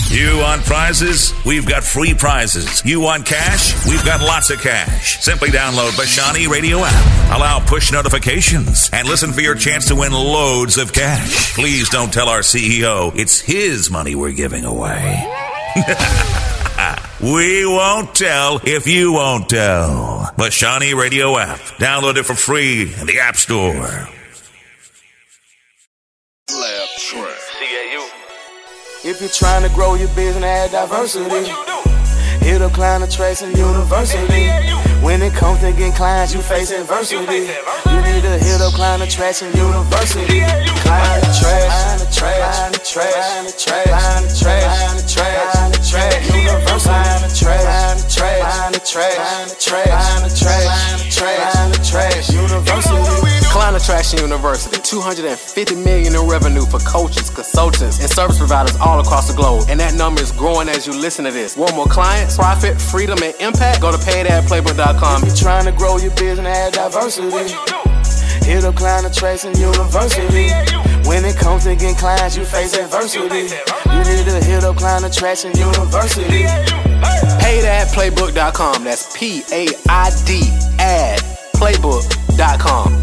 You want prizes? We've got free prizes. You want cash? We've got lots of cash. Simply download Bashani Radio app. Allow push notifications and listen for your chance to win loads of cash. Please don't tell our CEO it's his money we're giving away. We won't tell if you won't tell. Bashani Radio app. Download it for free in the App Store. If you're trying to grow your business and add diversity, hit up Client Attraction University. When it comes to getting clients, you face adversity. You need to hit up Client Attraction University. Client Attraction University. Client Attraction University, $250 million in revenue for coaches, consultants, and service providers all across the globe. And that number is growing as you listen to this. Want more clients, profit, freedom, and impact? Go to paidadplaybook.com. If you're trying to grow your business and add diversity, hit up Client Attraction University. When it comes to getting clients, you face adversity. You need to hit up Client Attraction University. Paidadplaybook.com. That's P-A-I-D adplaybook.com.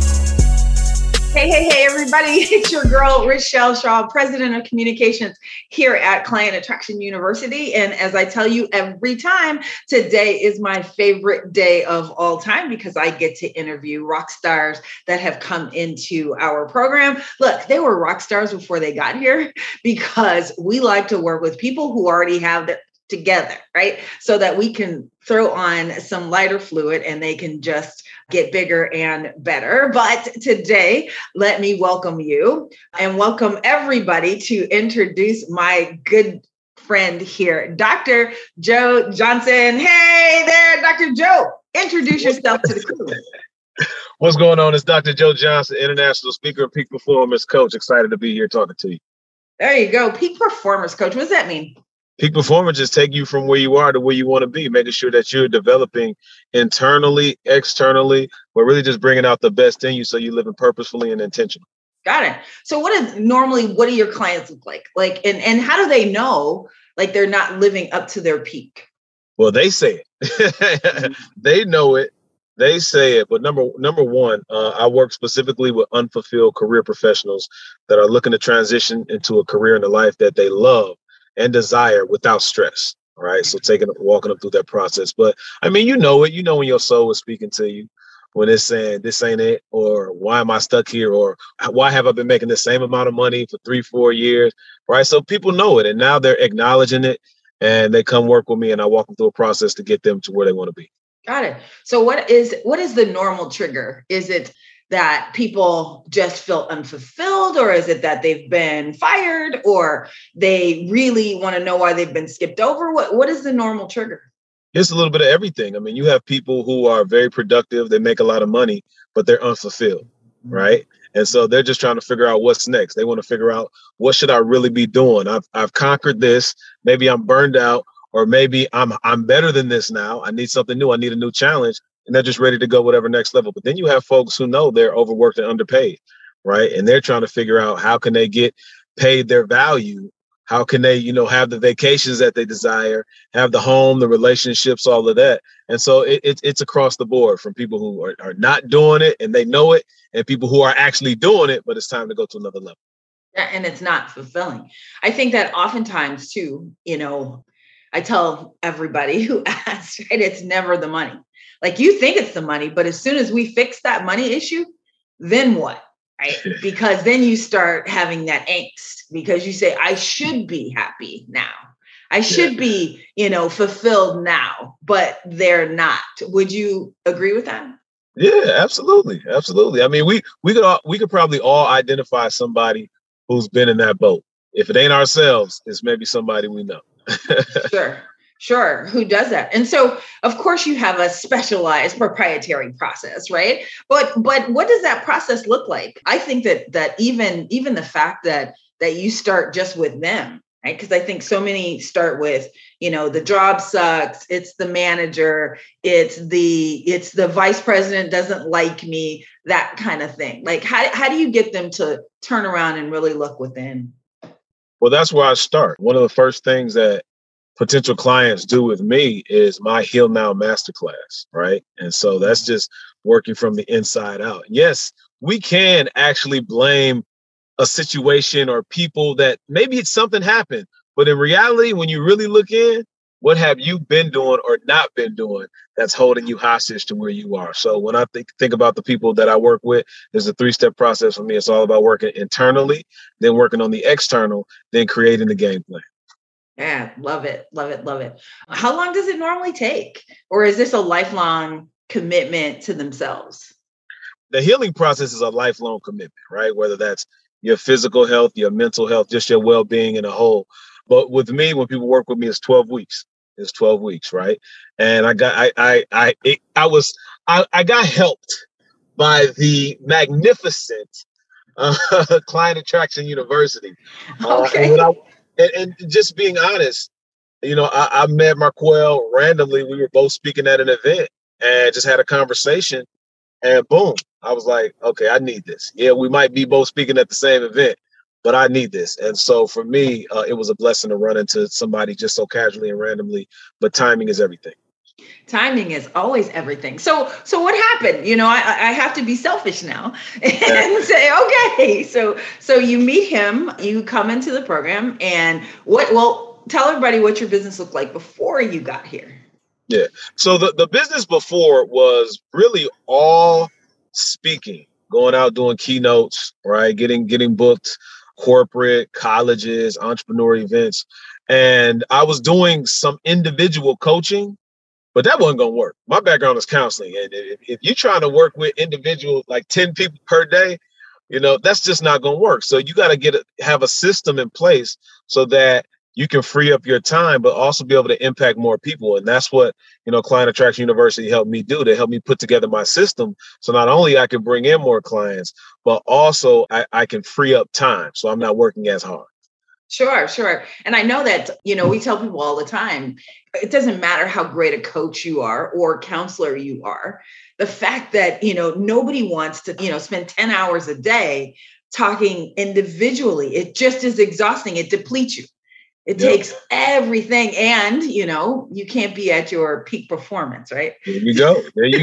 Hey, everybody. It's your girl, Rochelle Shaw, President of Communications here at Client Attraction University. And as I tell you every time, today is my favorite day of all time because I get to interview rock stars that have come into our program. Look, they were rock stars before they got here because we like to work with people who already have it together, right? So that we can throw on some lighter fluid and they can just get bigger and better. But today, let me welcome you and welcome everybody to introduce my good friend here, Dr. Joe Johnson. Hey there, Dr. Joe. Introduce yourself to the crew. What's going on? It's Dr. Joe Johnson, international speaker and peak performance coach. Excited to be here talking to you. There you go. Peak performance coach. What does that mean? Peak performance is take you from where you are to where you want to be, making sure that you're developing internally, externally, but really just bringing out the best in you so you're living purposefully and intentional. Got it. So what do your clients look like? And how do they know like they're not living up to their peak? Well, they say it. They know it. They say it. But number one, I work specifically with unfulfilled career professionals that are looking to transition into a career in the life that they love and desire without stress. All right. So walking them through that process. But I mean, you know it, when your soul is speaking to you, when it's saying this ain't it, or why am I stuck here? Or why have I been making the same amount of money for 3-4 years? Right. So people know it and now they're acknowledging it and they come work with me and I walk them through a process to get them to where they want to be. Got it. So what is the normal trigger? Is it that people just feel unfulfilled, or is it that they've been fired, or they really want to know why they've been skipped over? What is the normal trigger? It's a little bit of everything. I mean, you have people who are very productive, they make a lot of money, but they're unfulfilled, right? And so they're just trying to figure out what's next. They want to figure out, what should I really be doing? I've conquered this. Maybe I'm burned out, or maybe I'm better than this now. I need something new. I need a new challenge. And they're just ready to go whatever next level. But then you have folks who know they're overworked and underpaid, right? And they're trying to figure out, how can they get paid their value? How can they, have the vacations that they desire, have the home, the relationships, all of that. And so it's across the board, from people who are not doing it and they know it, and people who are actually doing it, but it's time to go to another level. Yeah, and it's not fulfilling. I think that oftentimes too, I tell everybody who asks, right, it's never the money. Like, you think it's the money, but as soon as we fix that money issue, then what? Right? Because then you start having that angst because you say, I should be happy now. I should be, fulfilled now, but they're not. Would you agree with that? Yeah, absolutely. Absolutely. I mean, we could probably all identify somebody who's been in that boat. If it ain't ourselves, it's maybe somebody we know. Sure. Who does that? And so, of course, you have a specialized proprietary process, right? But what does that process look like? I think that even the fact that you start just with them, right? Because I think so many start with, the job sucks. It's the manager. It's the vice president doesn't like me, that kind of thing. Like, how do you get them to turn around and really look within? Well, that's where I start. One of the first things that potential clients do with me is my Heal Now Masterclass, right? And so that's just working from the inside out. Yes, we can actually blame a situation or people that maybe it's something happened, but in reality, when you really look in, what have you been doing or not been doing that's holding you hostage to where you are? So when I think about the people that I work with, there's a 3-step process for me. It's all about working internally, then working on the external, then creating the game plan. Yeah, love it, love it, love it. How long does it normally take? Or is this a lifelong commitment to themselves? The healing process is a lifelong commitment, right? Whether that's your physical health, your mental health, just your well-being in a whole. But with me, when people work with me, it's 12 weeks. It's 12 weeks, right? And I got helped by the magnificent Client Attraction University. Okay. And just being honest, I met Marquel randomly. We were both speaking at an event and just had a conversation. And boom, I was like, okay, I need this. Yeah, we might be both speaking at the same event, but I need this. And so for me, it was a blessing to run into somebody just so casually and randomly, but timing is everything. Timing is always everything. So what happened? I have to be selfish now and say, okay, so you meet him, you come into the program, and tell everybody what your business looked like before you got here. Yeah. So the business before was really all speaking, going out doing keynotes, right? Getting booked, corporate, colleges, entrepreneur events. And I was doing some individual coaching, but that wasn't going to work. My background is counseling. And if you're trying to work with individual, like 10 people per day, that's just not going to work. So you got to have a system in place so that you can free up your time, but also be able to impact more people. And that's what, Client Attraction University helped me do. They helped me put together my system. So not only I can bring in more clients, but also I can free up time. So I'm not working as hard. Sure. And I know that, we tell people all the time, it doesn't matter how great a coach you are or counselor you are. The fact that, nobody wants to, spend 10 hours a day talking individually, it just is exhausting. It depletes you. It takes everything. And, you can't be at your peak performance, right? There you go. You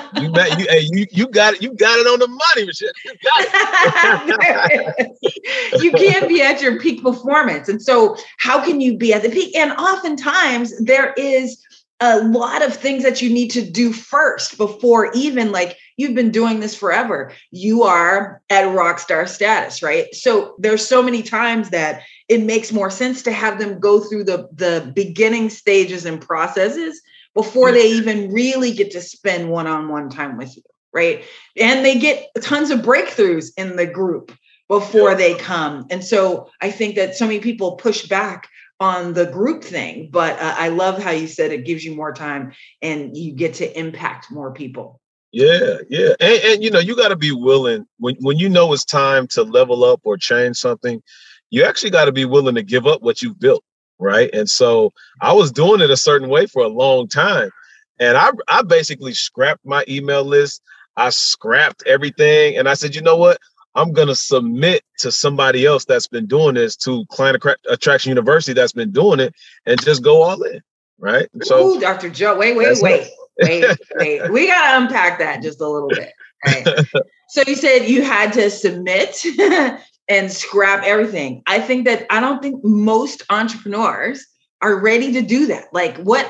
got it. You got it on the money, Michelle. You got it. You can't be at your peak performance. And so how can you be at the peak? And oftentimes there is a lot of things that you need to do first before even you've been doing this forever. You are at rock star status, right? So there's so many times that it makes more sense to have them go through the beginning stages and processes before they even really get to spend one-on-one time with you, right? And they get tons of breakthroughs in the group before they come. And so I think that so many people push back on the group thing, but I love how you said it gives you more time and you get to impact more people. Yeah. And you got to be willing when it's time to level up or change something, you actually got to be willing to give up what you've built. Right. And so I was doing it a certain way for a long time. And I basically scrapped my email list. I scrapped everything. And I said, you know what? I'm going to submit to somebody else that's been doing this, to Client Attraction University that's been doing it, and just go all in. Right. So, Dr. Joe, wait. We got to unpack that just a little bit. Right? So you said you had to submit and scrap everything. I don't think most entrepreneurs are ready to do that. Like what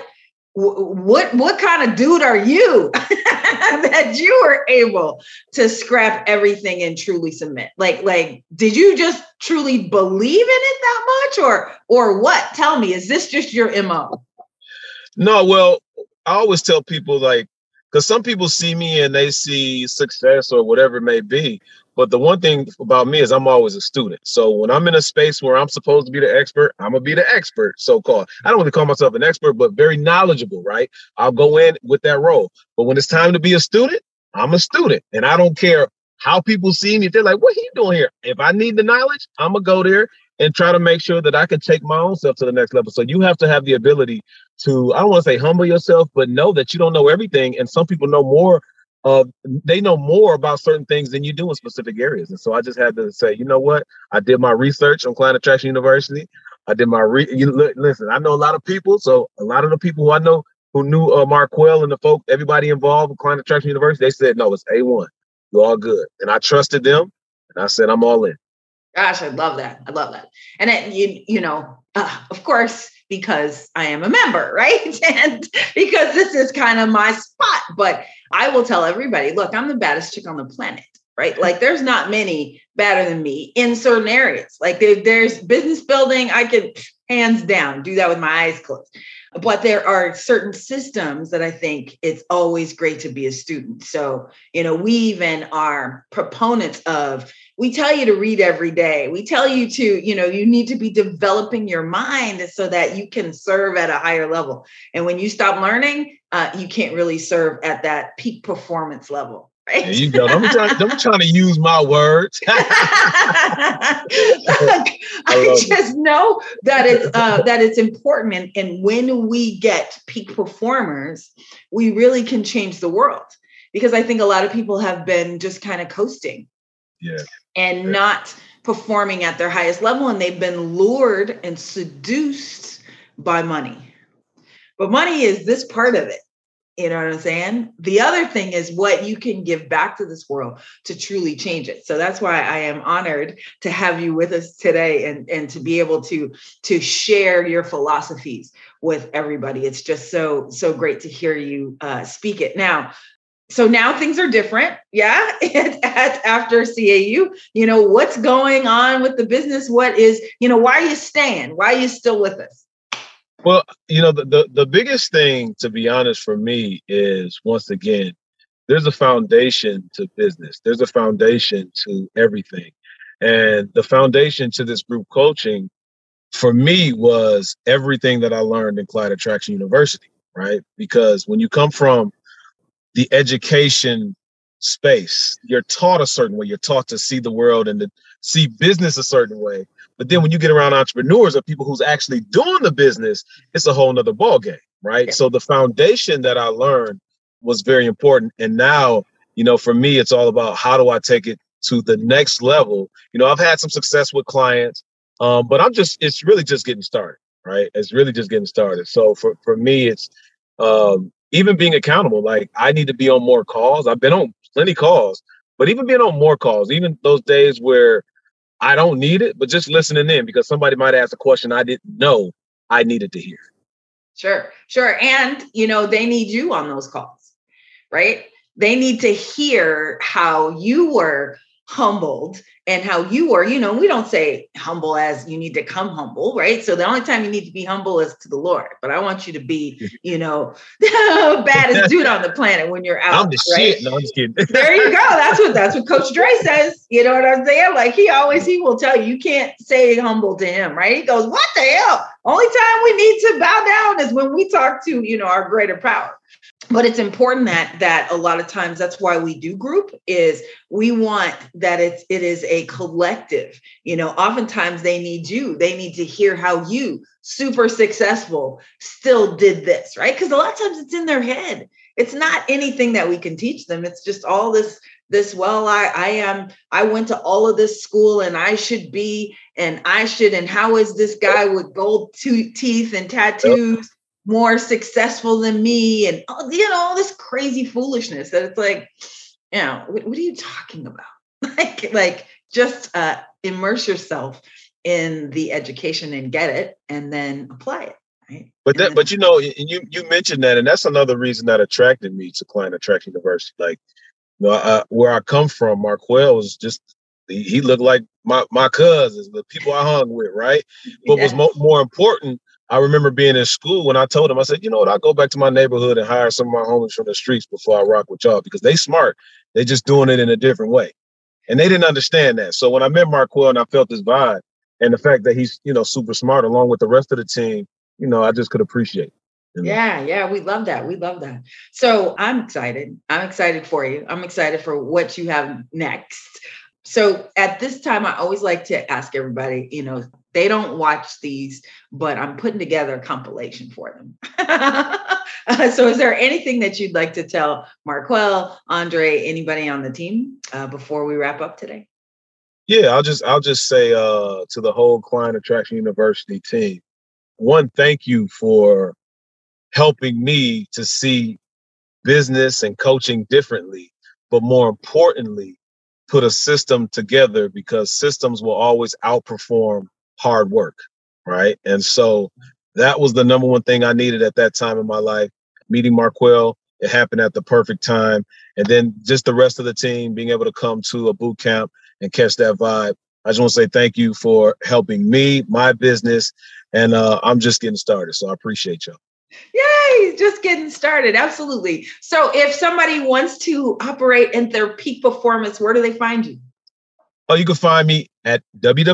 kind of dude are you that you were able to scrap everything and truly submit? Like, did you just truly believe in it that much or what? Tell me, is this just your MO? No, well, I always tell people because some people see me and they see success or whatever it may be. But the one thing about me is I'm always a student. So when I'm in a space where I'm supposed to be the expert, I'm going to be the expert, so-called. I don't really call myself an expert, but very knowledgeable, right? I'll go in with that role. But when it's time to be a student, I'm a student. And I don't care how people see me. They're like, what are you doing here? If I need the knowledge, I'm going to go there and try to make sure that I can take my own self to the next level. So you have to have the ability to, I don't want to say humble yourself, but know that you don't know everything. And some people know more they know more about certain things than you do in specific areas. And so I just had to say, you know what? I did my research on Client Attraction University. I did my listen, I know a lot of people. So a lot of the people who I know who knew Marquel and the folk, everybody involved with Client Attraction University, they said, no, it's A1. You're all good. And I trusted them. And I said, I'm all in. Gosh, I love that. I love that. And it, of course, because I am a member, right? And because this is kind of my spot, but I will tell everybody, look, I'm the baddest chick on the planet, right? Like there's not many better than me in certain areas. Like there's business building. I could hands down do that with my eyes closed. But there are certain systems that I think it's always great to be a student. So, we even are proponents of, we tell you to read every day. We tell you to, you need to be developing your mind so that you can serve at a higher level. And when you stop learning, you can't really serve at that peak performance level. Right? There you go. I'm trying to use my words. I just know that it's important. And when we get peak performers, we really can change the world. Because I think a lot of people have been just kind of coasting and not performing at their highest level. And they've been lured and seduced by money. But money is this part of it. You know what I'm saying? The other thing is what you can give back to this world to truly change it. So that's why I am honored to have you with us today and to be able to share your philosophies with everybody. It's just so great to hear you speak it. Now things are different. Yeah. After CAU, what's going on with the business? What is, why are you staying? Why are you still with us? Well, the biggest thing, to be honest, for me is, once again, there's a foundation to business. There's a foundation to everything. And the foundation to this group coaching, for me, was everything that I learned in Client Attraction University, right? Because when you come from the education space, you're taught a certain way. You're taught to see the world and to see business a certain way. But then when you get around entrepreneurs or people who's actually doing the business, it's a whole nother ballgame, right? Yeah. So the foundation that I learned was very important. And now, for me, it's all about how do I take it to the next level? I've had some success with clients, but it's really just getting started, right? It's really just getting started. So for me, it's even being accountable. Like, I need to be on more calls. I've been on plenty calls, but even being on more calls, even those days where I don't need it, but just listening in because somebody might ask a question I didn't know I needed to hear. Sure. And, they need you on those calls, right? They need to hear how you were humbled and how you were, we don't say humble as you need to come humble, right? So the only time you need to be humble is to the Lord. But I want you to be, the baddest dude on the planet when you're out. I'm the right? shit. No, I'm just kidding. There you go. That's what Coach Dre says. You know what I'm saying? Like he will tell you can't say humble to him, right? He goes, what the hell? Only time we need to bow down is when we talk to, our greater power. But it's important that a lot of times that's why we do group is we want that it is a collective. Oftentimes they need you. They need to hear how you, super successful, still did this, right? Because a lot of times it's in their head. It's not anything that we can teach them. It's just all this, well, I went to all of this school and I should be, and how is this guy with gold teeth and tattoos more successful than me? And, all this crazy foolishness that it's like, what are you talking about? like just immerse yourself in the education and get it and then apply it. Right. But you mentioned that, and that's another reason that attracted me to Client Attraction University. Like, where I come from, Marquel was just, he looked like my cousins, the people I hung with, right? But was more important, I remember being in school when I told him, I said, I'll go back to my neighborhood and hire some of my homies from the streets before I rock with y'all, because they smart. They just doing it in a different way. And they didn't understand that. So when I met Marquel and I felt his vibe and the fact that he's, super smart along with the rest of the team, I just could appreciate it. Yeah. We love that. So I'm excited. I'm excited for you. I'm excited for what you have next. So at this time, I always like to ask everybody, They don't watch these, but I'm putting together a compilation for them. So is there anything that you'd like to tell Marquel, Andre, anybody on the team before we wrap up today? Yeah, I'll just say to the whole Client Attraction University team, one, thank you for helping me to see business and coaching differently, but more importantly, put a system together, because systems will always outperform hard work, right? And so that was the number one thing I needed at that time in my life. Meeting Marquel, it happened at the perfect time. And then just the rest of the team being able to come to a boot camp and catch that vibe. I just want to say thank you for helping me, my business, and I'm just getting started. So I appreciate y'all. Yay, just getting started. Absolutely. So if somebody wants to operate in their peak performance, where do they find you? Oh, you can find me at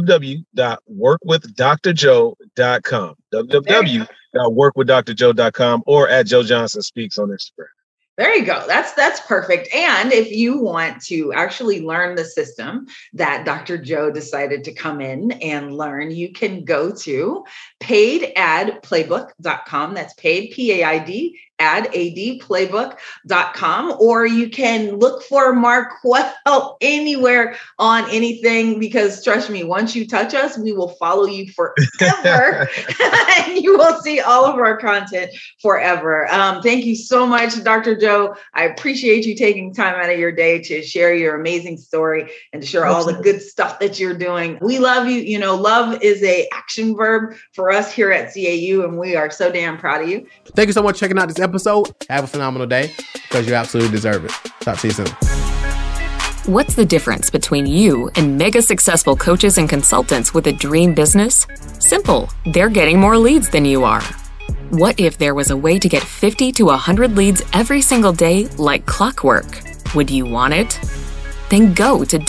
www.workwithdrjoe.com, www.workwithdrjoe.com, or at Joe Johnson Speaks on Instagram. There you go. That's perfect. And if you want to actually learn the system that Dr. Joe decided to come in and learn, you can go to paidadplaybook.com. That's paid, P-A-I-D, adplaybook.com, or you can look for Marquel anywhere on anything, because trust me, once you touch us, we will follow you forever and you will see all of our content forever. Thank you so much, Dr. Joe. I appreciate you taking time out of your day to share your amazing story and to share all the good stuff that you're doing. We love you. You know, love is an action verb for us here at CAU, and we are so damn proud of you. Thank you so much for checking out this episode. Have a phenomenal day, because you absolutely deserve it. Talk to you soon. What's the difference between you and mega successful coaches and consultants with a dream business? Simple. They're getting more leads than you are. What if there was a way to get 50 to 100 leads every single day like clockwork? Would you want it? Then go to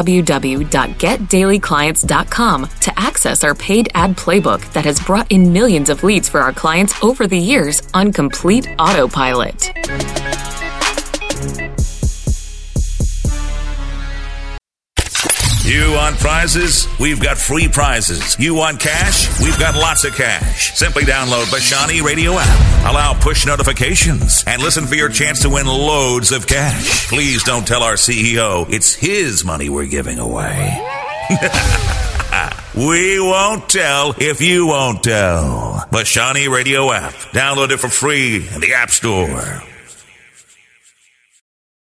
www.getdailyclients.com to access our paid ad playbook that has brought in millions of leads for our clients over the years on complete autopilot. You want prizes? We've got free prizes. You want cash? We've got lots of cash. Simply download Bashani Radio app. Allow push notifications and listen for your chance to win loads of cash. Please don't tell our CEO it's his money we're giving away. We won't tell if you won't tell. Bashani Radio app. Download it for free in the App Store.